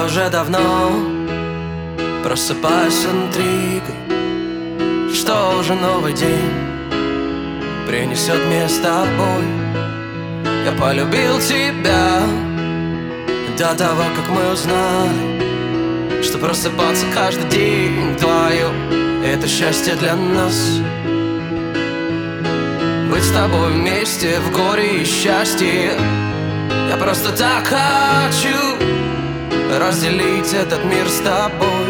Я уже давно просыпаюсь с интригой, что уже новый день принесет мне с тобой. Я полюбил тебя до того, как мы узнали, что просыпаться каждый день вдвоем — это счастье для нас. Быть с тобой вместе в горе и счастье. Я просто так хочу разделить этот мир с тобой,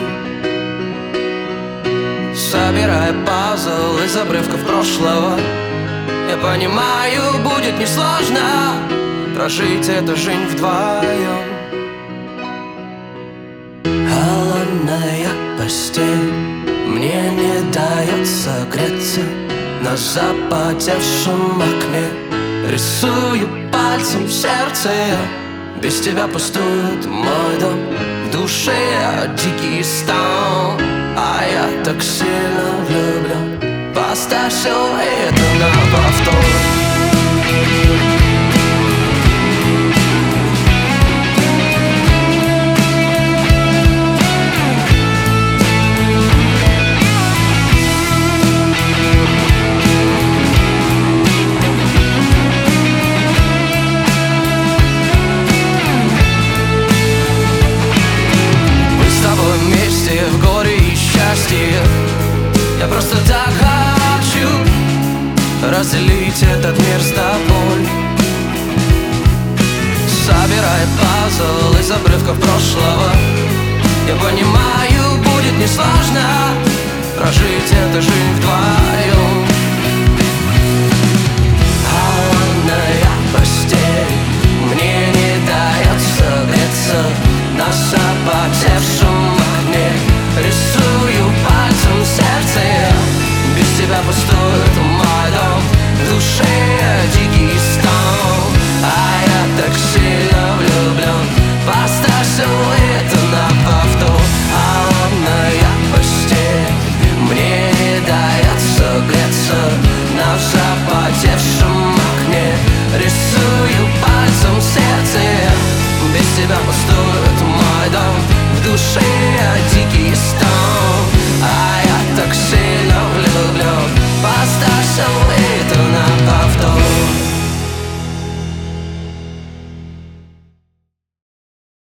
собирая пазл из обрывков прошлого. Я понимаю, будет несложно прожить эту жизнь вдвоем. Холодная постель мне не дает согреться. На запотевшем окне рисую пальцем сердце. Без тебя пустует мой дом, в душе дикий стон. А я так сильно влюблен, поставь все это на повтор. В горе и счастье. Я просто так хочу разделить этот мир с тобой, собирая пазл из обрывков прошлого. Я понимаю, будет несложно прожить эту жизнь вдвоем.